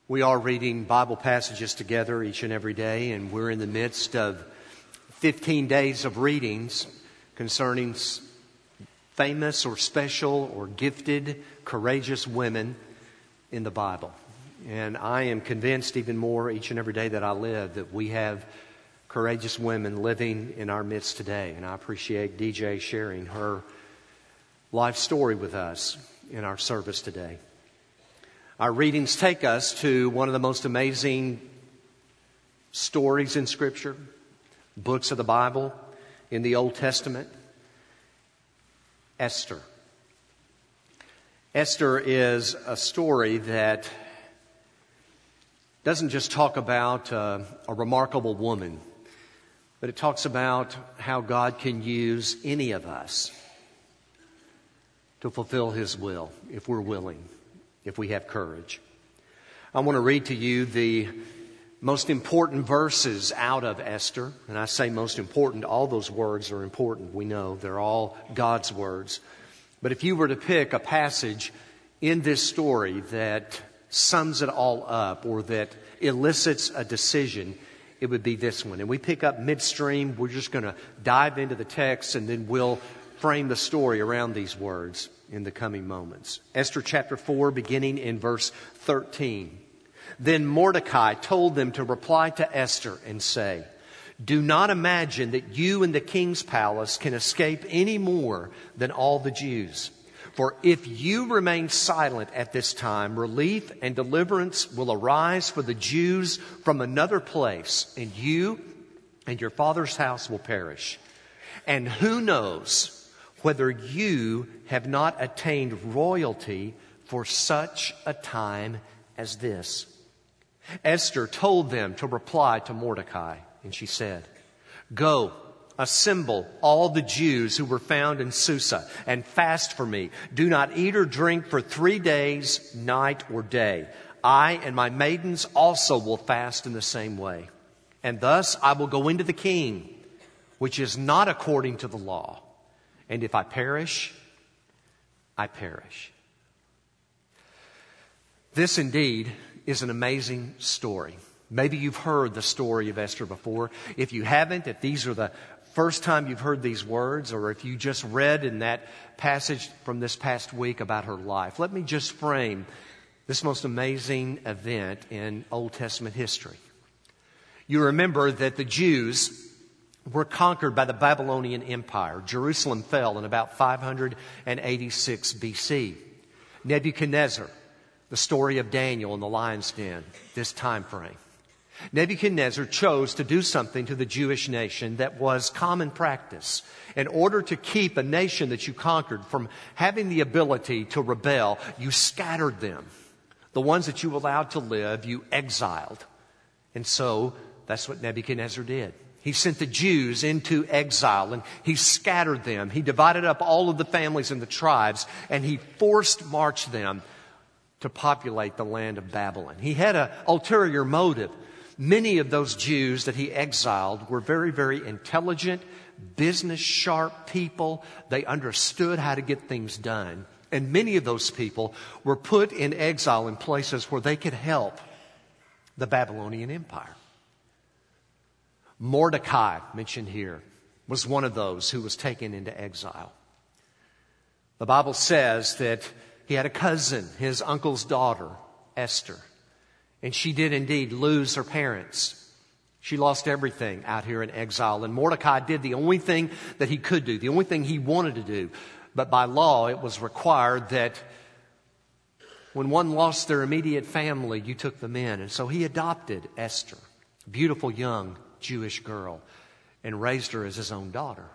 We are reading Bible passages together each and every day, and we're in the midst of 15 days of readings concerning famous or special or gifted, courageous women in the Bible. And I am convinced even more each and every day that I live that we have courageous women living in our midst today. And I appreciate DJ sharing her life story with us in our service today. Our readings take us to one of the most amazing stories in Scripture, books of the Bible in the Old Testament, Esther. Esther is a story that doesn't just talk about a remarkable woman, but it talks about how God can use any of us to fulfill His will if we're willing, if we have courage. I want to read to you the most important verses out of Esther. And I say most important, all those words are important. We know they're all God's words. But if you were to pick a passage in this story that sums it all up or that elicits a decision, it would be this one. And we pick up midstream. We're just going to dive into the text and then we'll frame the story around these words in the coming moments. Esther chapter 4, beginning in verse 13. Then Mordecai told them to reply to Esther and say, "Do not imagine that you in the king's palace can escape any more than all the Jews. For if you remain silent at this time, relief and deliverance will arise for the Jews from another place, and you and your father's house will perish. And who knows whether you have not attained royalty for such a time as this." Esther told them to reply to Mordecai, and she said, "Go, assemble all the Jews who were found in Susa, and fast for me. Do not eat or drink for 3 days, night or day. I and my maidens also will fast in the same way. And thus I will go into the king, which is not according to the law. And if I perish, I perish." This indeed is an amazing story. Maybe you've heard the story of Esther before. If you haven't, if these are the first time you've heard these words, or if you just read in that passage from this past week about her life, let me just frame this most amazing event in Old Testament history. You remember that the Jews were conquered by the Babylonian Empire. Jerusalem fell in about 586 BC. Nebuchadnezzar, the story of Daniel in the lion's den, this time frame. Nebuchadnezzar chose to do something to the Jewish nation that was common practice. In order to keep a nation that you conquered from having the ability to rebel, you scattered them. The ones that you allowed to live, you exiled. And so that's what Nebuchadnezzar did. He sent the Jews into exile and he scattered them. He divided up all of the families and the tribes and he forced marched them to populate the land of Babylon. He had an ulterior motive. Many of those Jews that he exiled were very, very intelligent, business sharp people. They understood how to get things done. And many of those people were put in exile in places where they could help the Babylonian Empire. Mordecai, mentioned here, was one of those who was taken into exile. The Bible says that he had a cousin, his uncle's daughter, Esther. And she did indeed lose her parents. She lost everything out here in exile. And Mordecai did the only thing that he could do, the only thing he wanted to do. But by law, it was required that when one lost their immediate family, you took them in. And so he adopted Esther, a beautiful young Jewish girl, and raised her as his own daughter.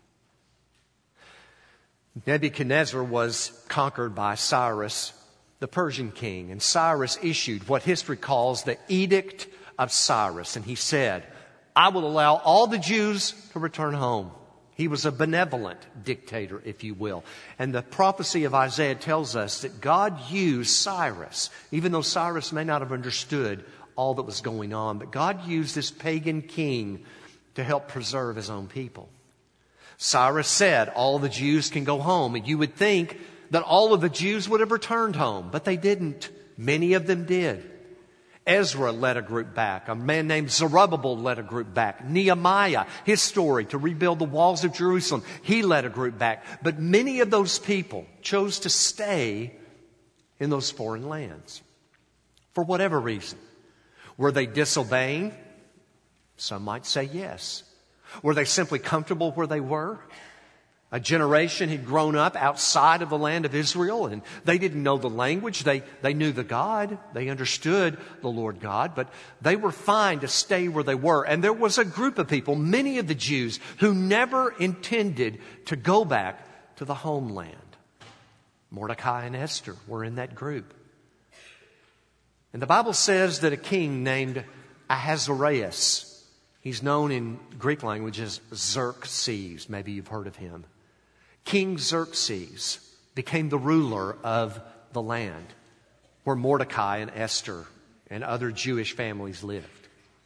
Nebuchadnezzar was conquered by Cyrus, the Persian king, and Cyrus issued what history calls the Edict of Cyrus. And he said, "I will allow all the Jews to return home." He was a benevolent dictator, if you will. And the prophecy of Isaiah tells us that God used Cyrus, even though Cyrus may not have understood all that was going on, but God used this pagan king to help preserve his own people. Cyrus said, all the Jews can go home. And you would think that all of the Jews would have returned home, but they didn't. Many of them did. Ezra led a group back. A man named Zerubbabel led a group back. Nehemiah, his story to rebuild the walls of Jerusalem, he led a group back. But many of those people chose to stay in those foreign lands for whatever reason. Were they disobeying? Some might say yes. Were they simply comfortable where they were? A generation had grown up outside of the land of Israel, and they didn't know the language. They knew the God. They understood the Lord God, but they were fine to stay where they were. And there was a group of people, many of the Jews, who never intended to go back to the homeland. Mordecai and Esther were in that group. And the Bible says that a king named Ahasuerus, he's known in Greek language as Xerxes. Maybe you've heard of him. King Xerxes became the ruler of the land where Mordecai and Esther and other Jewish families lived.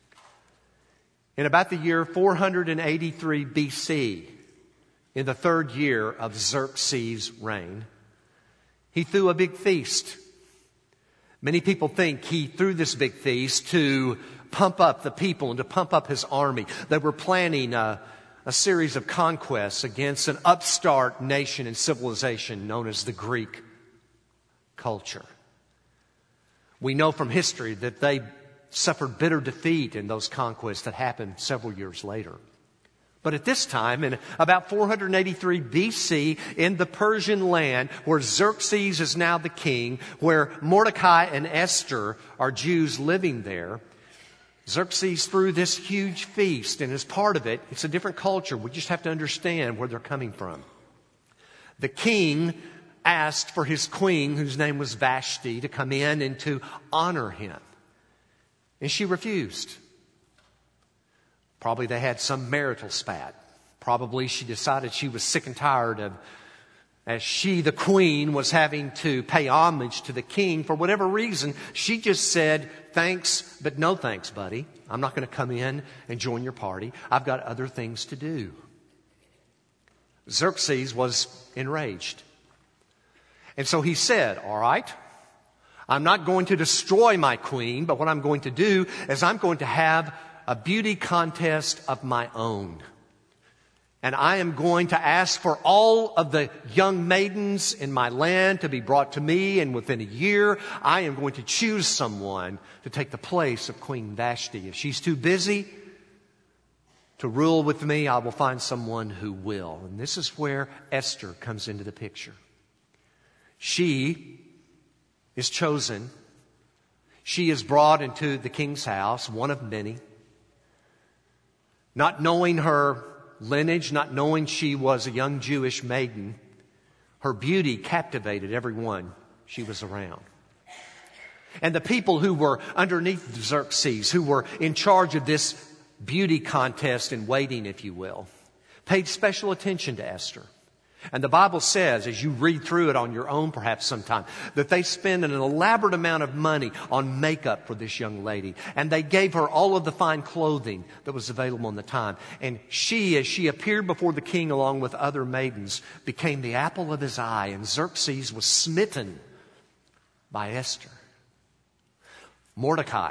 In about the year 483 BC, in the third year of Xerxes' reign, he threw a big feast. Many people think he threw this big feast to pump up the people and to pump up his army. They were planning a series of conquests against an upstart nation and civilization known as the Greek culture. We know from history that they suffered bitter defeat in those conquests that happened several years later. But at this time, in about 483 BC, in the Persian land, where Xerxes is now the king, where Mordecai and Esther are Jews living there, Xerxes threw this huge feast, and as part of it, it's a different culture. We just have to understand where they're coming from. The king asked for his queen, whose name was Vashti, to come in and to honor him. And she refused. Probably they had some marital spat. Probably she decided she was sick and tired of, as she, the queen, was having to pay homage to the king. For whatever reason, she just said, thanks, but no thanks, buddy. I'm not going to come in and join your party. I've got other things to do. Xerxes was enraged. And so he said, all right, I'm not going to destroy my queen, but what I'm going to do is I'm going to have a beauty contest of my own. And I am going to ask for all of the young maidens in my land to be brought to me. And within a year, I am going to choose someone to take the place of Queen Vashti. If she's too busy to rule with me, I will find someone who will. And this is where Esther comes into the picture. She is chosen. She is brought into the king's house, one of many. Not knowing her lineage, not knowing she was a young Jewish maiden, her beauty captivated everyone she was around. And the people who were underneath Xerxes, who were in charge of this beauty contest and waiting, if you will, paid special attention to Esther. And the Bible says, as you read through it on your own perhaps sometime, that they spend an elaborate amount of money on makeup for this young lady. And they gave her all of the fine clothing that was available in the time. And she, as she appeared before the king along with other maidens, became the apple of his eye. And Xerxes was smitten by Esther. Mordecai,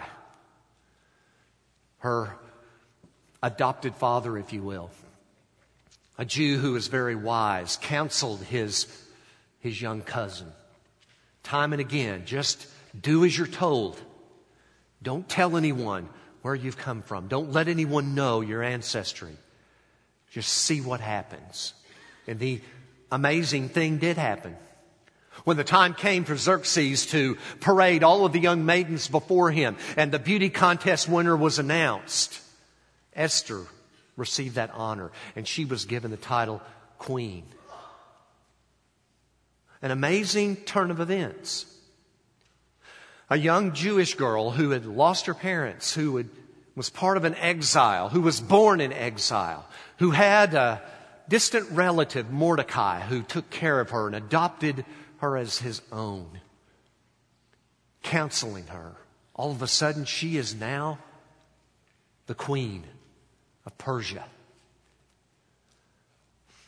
her adopted father, if you will, a Jew who was very wise, counseled his young cousin time and again, just do as you're told. Don't tell anyone where you've come from. Don't let anyone know your ancestry. Just see what happens. And the amazing thing did happen. When the time came for Xerxes to parade all of the young maidens before him and the beauty contest winner was announced, Esther received that honor, and she was given the title Queen. An amazing turn of events. A young Jewish girl who had lost her parents, who was part of an exile, who was born in exile, who had a distant relative, Mordecai, who took care of her and adopted her as his own, counseling her. All of a sudden, she is now the queen of Persia.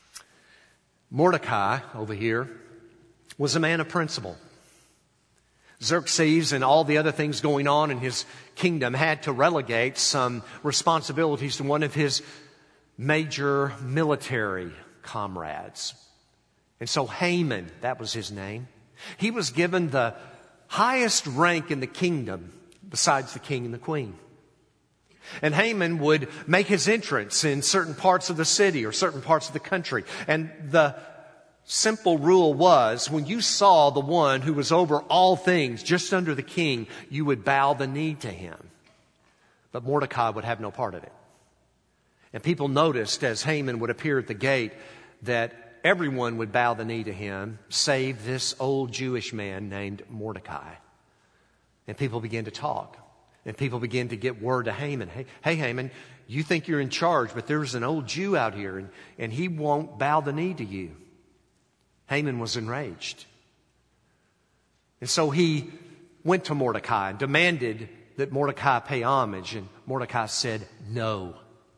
Mordecai, over here, was a man of principle. Xerxes and all the other things going on in his kingdom had to relegate some responsibilities to one of his major military comrades. And so Haman, that was his name, he was given the highest rank in the kingdom besides the king and the queen. And Haman would make his entrance in certain parts of the city or certain parts of the country. And the simple rule was, when you saw the one who was over all things just under the king, you would bow the knee to him. But Mordecai would have no part of it. And people noticed as Haman would appear at the gate that everyone would bow the knee to him, save this old Jewish man named Mordecai. And people began to talk. And people began to get word to Haman. Hey, Haman, you think you're in charge, but there's an old Jew out here, and he won't bow the knee to you. Haman was enraged. And so he went to Mordecai and demanded that Mordecai pay homage. And Mordecai said, no.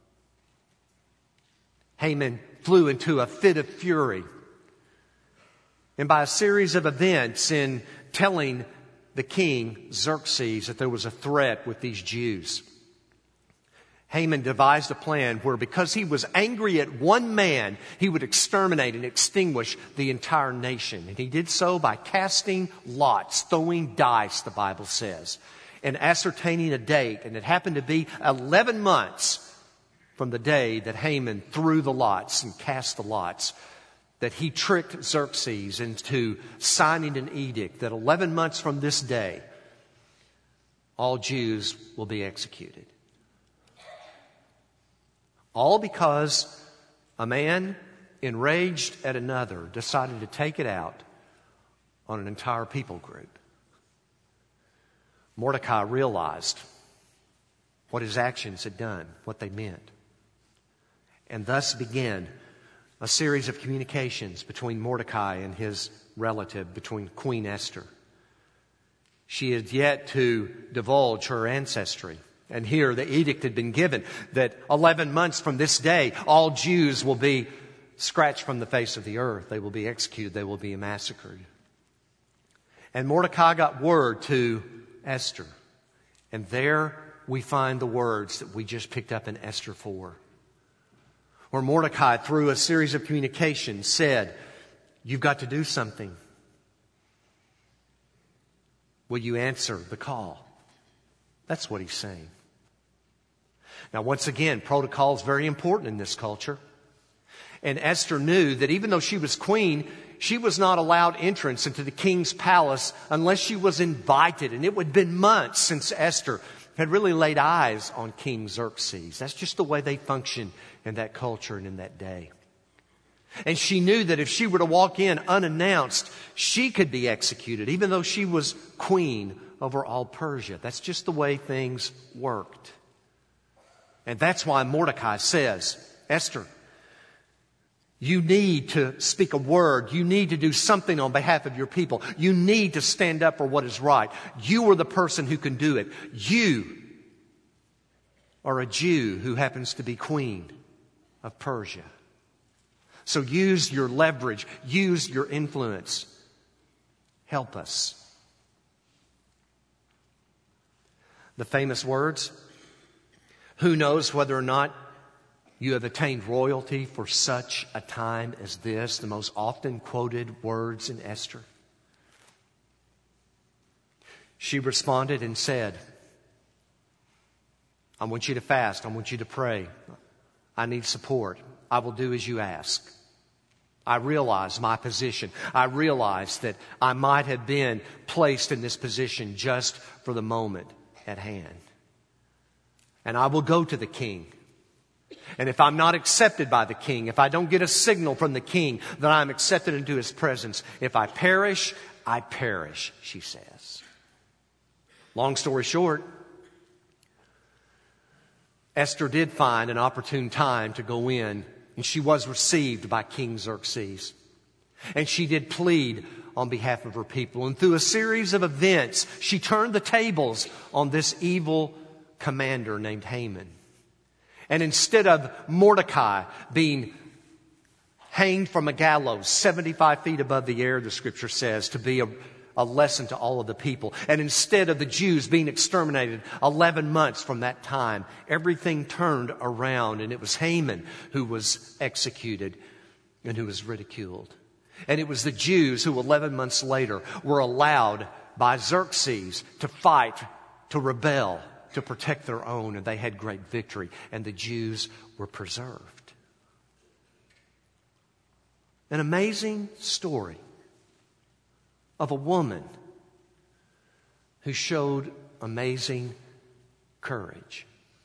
Haman flew into a fit of fury. And by a series of events in telling the king, Xerxes, that there was a threat with these Jews, Haman devised a plan where, because he was angry at one man, he would exterminate and extinguish the entire nation. And he did so by casting lots, throwing dice, the Bible says, and ascertaining a date. And it happened to be 11 months from the day that Haman threw the lots and cast the lots, that he tricked Xerxes into signing an edict that 11 months from this day, all Jews will be executed. All because a man enraged at another decided to take it out on an entire people group. Mordecai realized what his actions had done, what they meant. And thus began a series of communications between Mordecai and his relative, between Queen Esther. She had yet to divulge her ancestry. And here the edict had been given that 11 months from this day, all Jews will be scratched from the face of the earth. They will be executed. They will be massacred. And Mordecai got word to Esther. And there we find the words that we just picked up in Esther 4. Where Mordecai, through a series of communications, said, you've got to do something. Will you answer the call? That's what he's saying. Now, once again, protocol is very important in this culture. And Esther knew that even though she was queen, she was not allowed entrance into the king's palace unless she was invited. And it would have been months since Esther had really laid eyes on King Xerxes. That's just the way they functioned in that culture and in that day. And she knew that if she were to walk in unannounced, she could be executed, even though she was queen over all Persia. That's just the way things worked. And that's why Mordecai says, Esther, you need to speak a word. You need to do something on behalf of your people. You need to stand up for what is right. You are the person who can do it. You are a Jew who happens to be queen of Persia. So use your leverage. Use your influence. Help us. The famous words, who knows whether or not you have attained royalty for such a time as this? The most often quoted words in Esther. She responded and said, I want you to fast. I want you to pray. I need support. I will do as you ask. I realize my position. I realize that I might have been placed in this position just for the moment at hand. And I will go to the king. And if I'm not accepted by the king, if I don't get a signal from the king that I'm accepted into his presence, if I perish, I perish, she says. Long story short, Esther did find an opportune time to go in, and she was received by King Xerxes. And she did plead on behalf of her people. And through a series of events, she turned the tables on this evil commander named Haman. And instead of Mordecai being hanged from a gallows 75 feet above the air, the scripture says, to be a a lesson to all of the people. And instead of the Jews being exterminated 11 months from that time, everything turned around, and it was Haman who was executed and who was ridiculed. And it was the Jews who 11 months later were allowed by Xerxes to fight, to rebel, to protect their own, and they had great victory, and the Jews were preserved. An amazing story of a woman who showed amazing courage.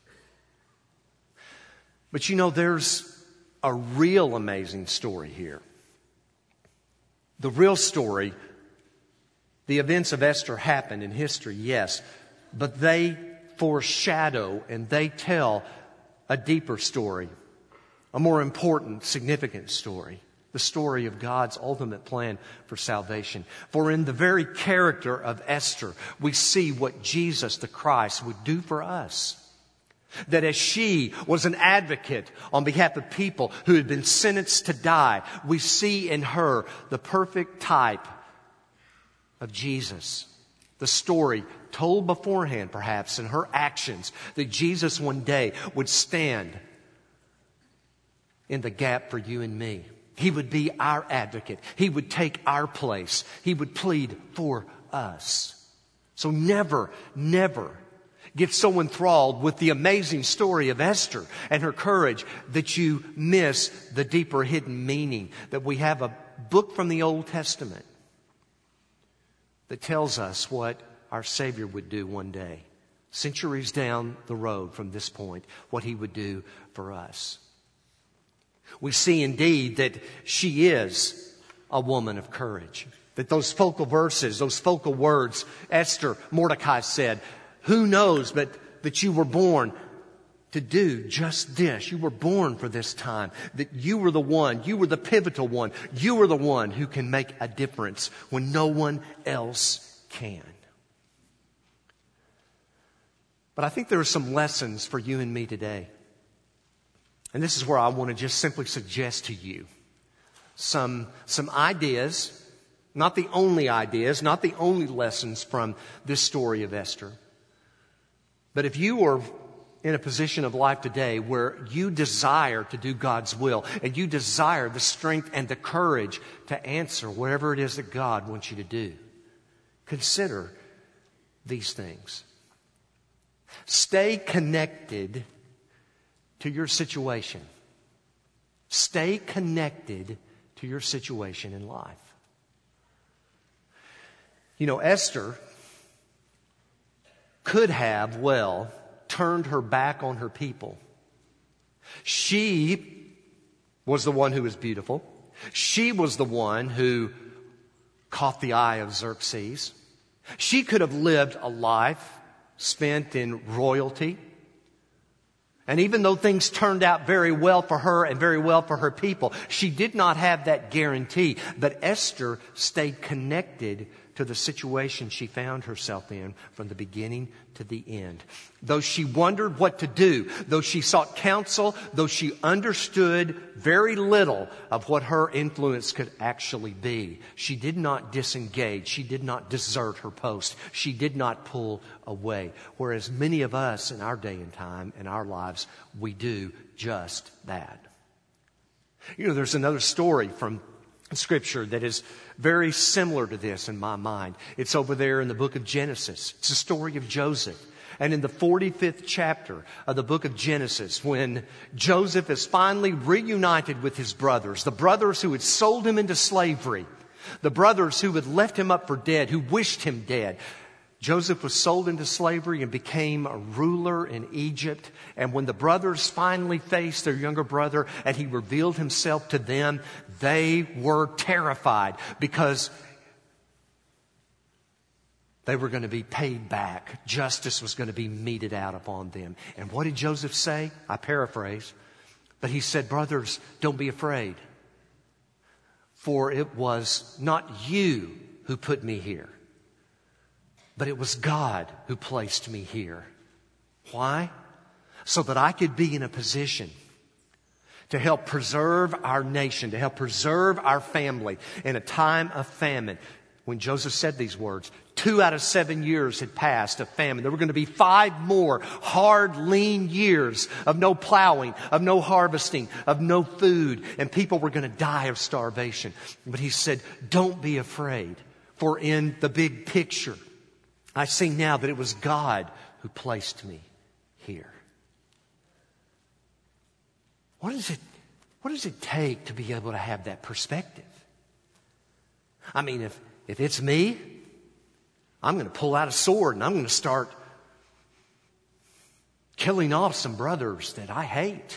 But you know, there's a real amazing story here. The real story, the events of Esther happened in history, yes, but they foreshadow and they tell a deeper story, a more important, significant story. The story of God's ultimate plan for salvation. For in the very character of Esther, we see what Jesus the Christ would do for us. That as she was an advocate on behalf of people who had been sentenced to die, we see in her the perfect type of Jesus. The story told beforehand, perhaps, in her actions, that Jesus one day would stand in the gap for you and me. He would be our advocate. He would take our place. He would plead for us. So never, never get so enthralled with the amazing story of Esther and her courage that you miss the deeper hidden meaning, that we have a book from the Old Testament that tells us what our Savior would do one day, centuries down the road from this point, what He would do for us. We see indeed that she is a woman of courage. That those focal verses, those focal words, Esther, Mordecai said, who knows but that you were born to do just this. You were born for this time. That you were the one, you were the pivotal one. You were the one who can make a difference when no one else can. But I think there are some lessons for you and me today. And this is where I want to just simply suggest to you some ideas, not the only ideas, not the only lessons from this story of Esther. But if you are in a position of life today where you desire to do God's will and you desire the strength and the courage to answer whatever it is that God wants you to do, consider these things. Stay connected to your situation. Stay connected to your situation in life. You know, Esther could have, turned her back on her people. She was the one who was beautiful. She was the one who caught the eye of Xerxes. She could have lived a life spent in royalty. And even though things turned out very well for her and very well for her people, she did not have that guarantee. But Esther stayed connected to the situation she found herself in from the beginning to the end. Though she wondered what to do, though she sought counsel, though she understood very little of what her influence could actually be, she did not disengage. She did not desert her post. She did not pull away. Whereas many of us in our day and time, in our lives, we do just that. You know, there's another story from Scripture that is very similar to this in my mind. It's over there in the book of Genesis. It's the story of Joseph. And in the 45th chapter of the book of Genesis, when Joseph is finally reunited with his brothers, the brothers who had sold him into slavery, the brothers who had left him up for dead, who wished him dead, Joseph was sold into slavery and became a ruler in Egypt. And when the brothers finally faced their younger brother and he revealed himself to them, they were terrified because they were going to be paid back. Justice was going to be meted out upon them. And what did Joseph say? I paraphrase. But he said, brothers, don't be afraid. For it was not you who put me here, but it was God who placed me here. Why? So that I could be in a position to help preserve our nation, to help preserve our family in a time of famine. when Joseph said these words, 2 out of 7 years had passed of famine. There were going to be 5 more hard, lean years of no plowing, of no harvesting, of no food, and people were going to die of starvation. But he said, don't be afraid, for in the big picture, I see now that it was God who placed me here. What does it take to be able to have that perspective? I mean, if it's me, I'm going to pull out a sword and I'm going to start killing off some brothers that I hate.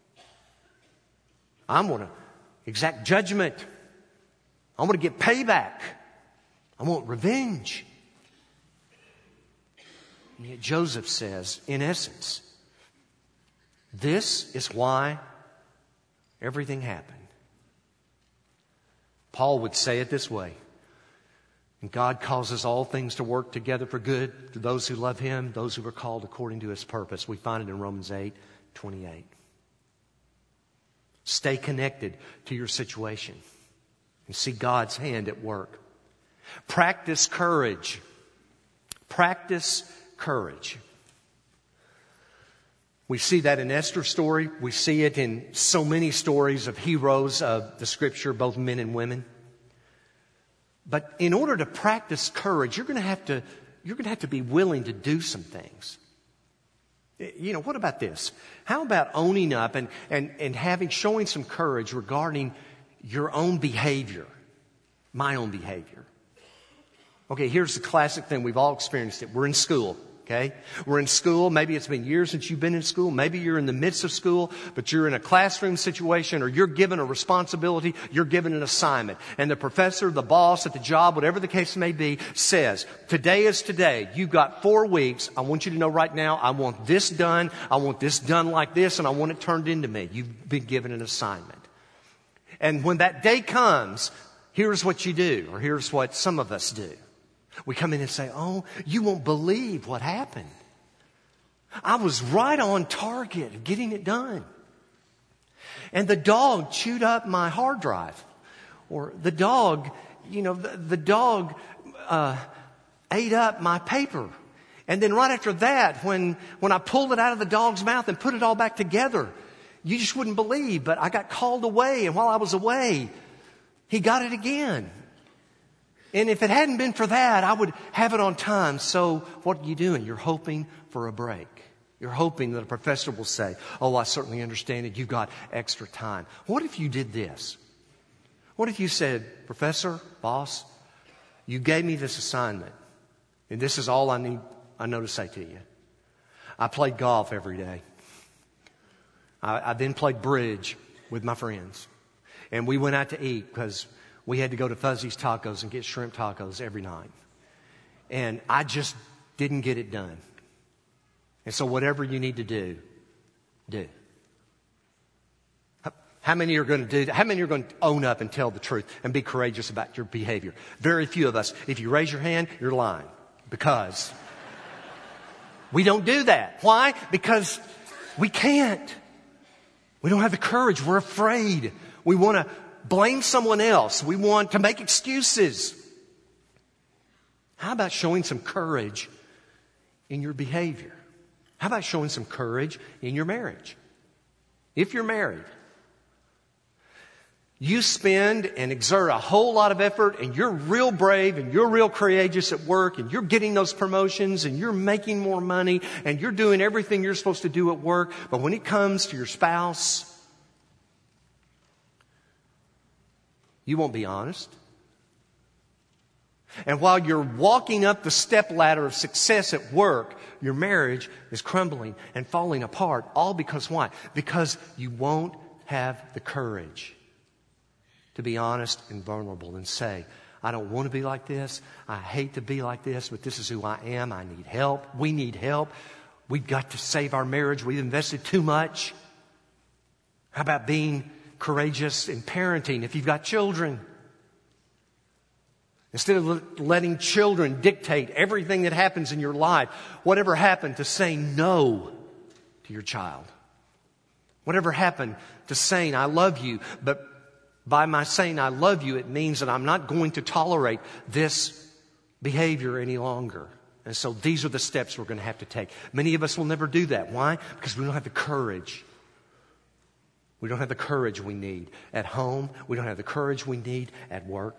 I'm going to exact judgment. I want to get payback. I want revenge. And yet Joseph says, in essence, this is why everything happened. Paul would say it this way. And God causes all things to work together for good to those who love Him, those who are called according to His purpose. We find it in Romans 8:28. Stay connected to your situation and see God's hand at work. Practice courage. Practice courage. We see that in Esther's story. We see it in so many stories of heroes of the Scripture, both men and women. But in order to practice courage, you're going to have to be willing to do some things. You know, what about this? How about owning up and showing some courage regarding your own behavior, my own behavior? Okay, here's the classic thing. We've all experienced it. We're in school. Okay? We're in school. Maybe it's been years since you've been in school. Maybe you're in the midst of school, but you're in a classroom situation, or you're given a responsibility. You're given an assignment. And the professor, the boss at the job, whatever the case may be, says, today is today. You've got 4 weeks. I want you to know right now, I want this done. I want this done like this, and I want it turned into me. You've been given an assignment. And when that day comes, here's what you do, or here's what some of us do. We come in and say, oh, you won't believe what happened. I was right on target of getting it done. And the dog chewed up my hard drive. Or the dog, the dog ate up my paper. And then right after that, when I pulled it out of the dog's mouth and put it all back together, you just wouldn't believe, but I got called away. And while I was away, he got it again. And if it hadn't been for that, I would have it on time. So what are you doing? You're hoping for a break. You're hoping that a professor will say, oh, I certainly understand it. You've got extra time. What if you did this? What if you said, Professor, boss, you gave me this assignment, and this is all I know to say to you. I played golf every day. I then played bridge with my friends. And we went out to eat because we had to go to Fuzzy's Tacos and get shrimp tacos every night. And I just didn't get it done. And so whatever you need to do, do. How many are going to do that? How many are going to own up and tell the truth and be courageous about your behavior? Very few of us. If you raise your hand, you're lying. Because we don't do that. Why? Because we can't. We don't have the courage. We're afraid. We want to blame someone else. We want to make excuses. How about showing some courage in your behavior? How about showing some courage in your marriage? If you're married, you spend and exert a whole lot of effort, and you're real brave and you're real courageous at work, and you're getting those promotions and you're making more money and you're doing everything you're supposed to do at work. But when it comes to your spouse, you won't be honest. And while you're walking up the step ladder of success at work, your marriage is crumbling and falling apart. All because why? Because you won't have the courage to be honest and vulnerable and say, I don't want to be like this. I hate to be like this, but this is who I am. I need help. We need help. We've got to save our marriage. We've invested too much. How about being courageous in parenting if you've got children? Instead of letting children dictate everything that happens in your life, whatever happened to saying no to your child? Whatever happened to saying, I love you, but By my saying I love you, it means that I'm not going to tolerate this behavior any longer. And so these are the steps we're going to have to take. Many of us will never do that. Why? Because we don't have the courage. We don't have the courage we need at home. We don't have the courage we need at work.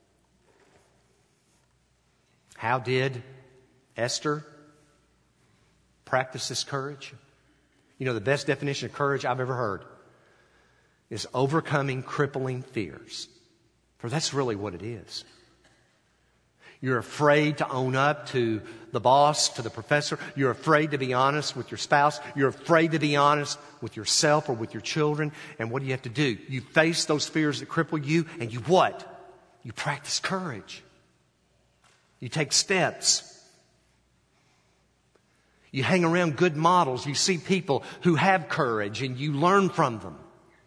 How did Esther practice this courage? You know, the best definition of courage I've ever heard is overcoming crippling fears. For that's really what it is. You're afraid to own up to the boss, to the professor. You're afraid to be honest with your spouse. You're afraid to be honest with yourself or with your children. And what do you have to do? You face those fears that cripple you, and you what? You practice courage. You take steps. You hang around good models. You see people who have courage, and you learn from them.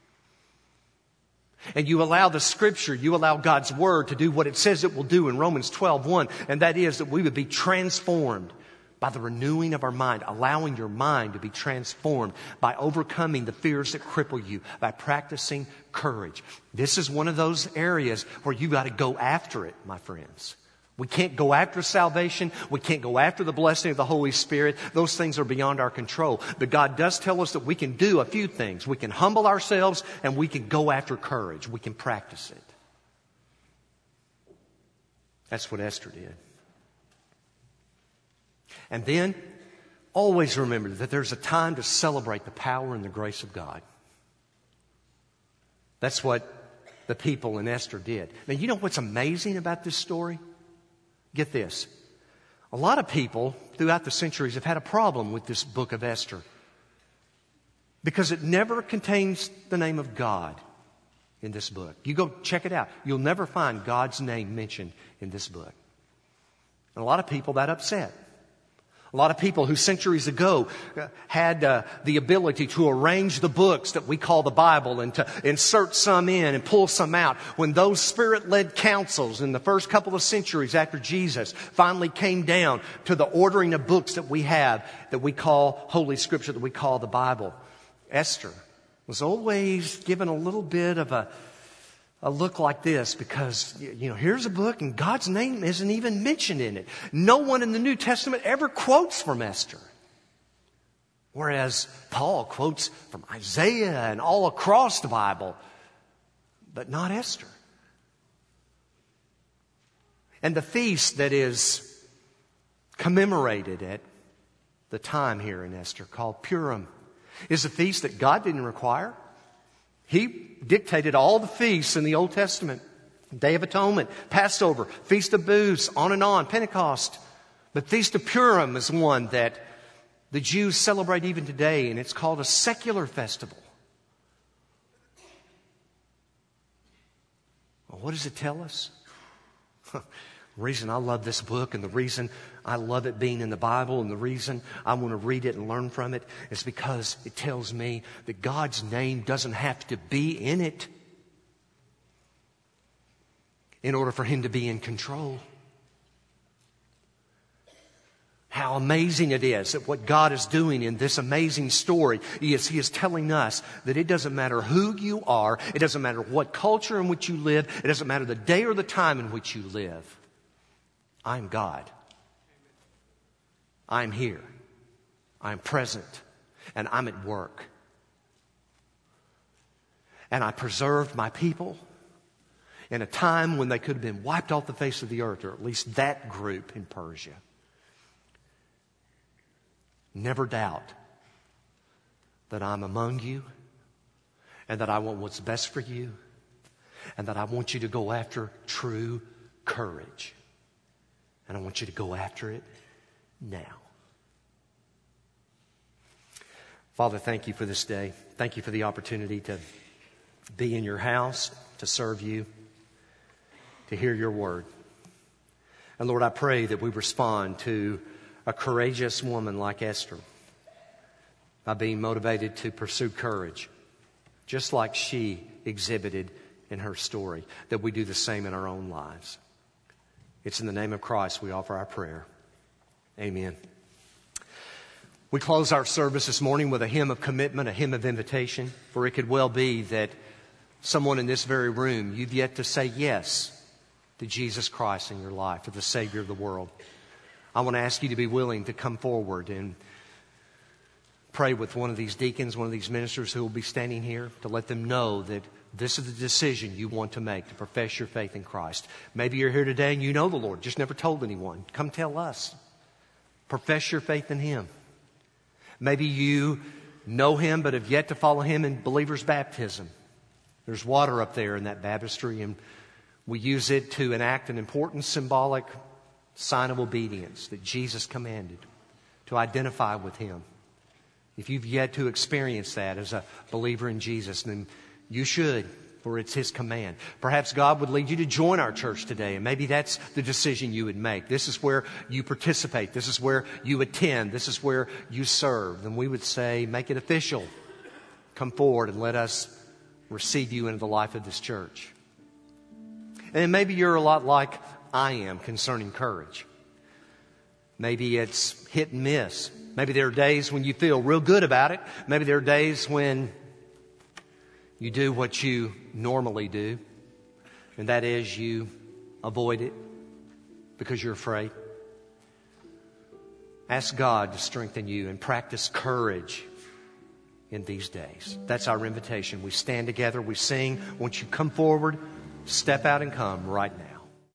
And you allow the Scripture, you allow God's Word to do what it says it will do in Romans 12:1, and that is that we would be transformed by the renewing of our mind, allowing your mind to be transformed by overcoming the fears that cripple you, by practicing courage. This is one of those areas where you got to go after it, my friends. We can't go after salvation. We can't go after the blessing of the Holy Spirit. Those things are beyond our control. But God does tell us that we can do a few things. We can humble ourselves and we can go after courage. We can practice it. That's what Esther did. And then, always remember that there's a time to celebrate the power and the grace of God. That's what the people in Esther did. Now, you know what's amazing about this story? Get this. A lot of people throughout the centuries have had a problem with this book of Esther because it never contains the name of God in this book. You go check it out. You'll never find God's name mentioned in this book. And a lot of people that upset. A lot of people who centuries ago had the ability to arrange the books that we call the Bible and to insert some in and pull some out. When those Spirit-led councils in the first couple of centuries after Jesus finally came down to the ordering of books that we have, that we call Holy Scripture, that we call the Bible, Esther was always given a little bit of a look like this because, you know, here's a book and God's name isn't even mentioned in it. No one in the New Testament ever quotes from Esther. Whereas Paul quotes from Isaiah and all across the Bible, but not Esther. And the feast that is commemorated at the time here in Esther, called Purim, is a feast that God didn't require. He dictated all the feasts in the Old Testament. Day of Atonement, Passover, Feast of Booths, on, Pentecost. But Feast of Purim is one that the Jews celebrate even today, and it's called a secular festival. Well, what does it tell us? The reason I love this book and the reason I love it being in the Bible and the reason I want to read it and learn from it is because it tells me that God's name doesn't have to be in it in order for Him to be in control. How amazing it is that what God is doing in this amazing story is He is telling us that it doesn't matter who you are, it doesn't matter what culture in which you live, it doesn't matter the day or the time in which you live. I'm God. I'm here. I'm present. And I'm at work. And I preserved my people in a time when they could have been wiped off the face of the earth, or at least that group in Persia. Never doubt that I'm among you and that I want what's best for you and that I want you to go after true courage. And I want you to go after it now. Father, thank you for this day. Thank you for the opportunity to be in your house, to serve you, to hear your word. And Lord, I pray that we respond to a courageous woman like Esther by being motivated to pursue courage, just like she exhibited in her story, that we do the same in our own lives. It's in the name of Christ we offer our prayer. Amen. We close our service this morning with a hymn of commitment, a hymn of invitation, for it could well be that someone in this very room, you've yet to say yes to Jesus Christ in your life, to the Savior of the world. I want to ask you to be willing to come forward and pray with one of these deacons, one of these ministers who will be standing here, to let them know that this is the decision you want to make, to profess your faith in Christ. Maybe you're here today and you know the Lord, just never told anyone. Come tell us. Profess your faith in Him. Maybe you know Him but have yet to follow Him in believer's baptism. There's water up there in that baptistry, and we use it to enact an important symbolic sign of obedience that Jesus commanded, to identify with Him. If you've yet to experience that as a believer in Jesus, then you should, for it's His command. Perhaps God would lead you to join our church today, and maybe that's the decision you would make. This is where you participate. This is where you attend. This is where you serve. And we would say, make it official. Come forward and let us receive you into the life of this church. And maybe you're a lot like I am concerning courage. Maybe it's hit and miss. Maybe there are days when you feel real good about it. Maybe there are days when you do what you normally do, and that is you avoid it because you're afraid. Ask God to strengthen you and practice courage in these days. That's our invitation. We stand together, we sing. Won't you come forward, step out and come right now.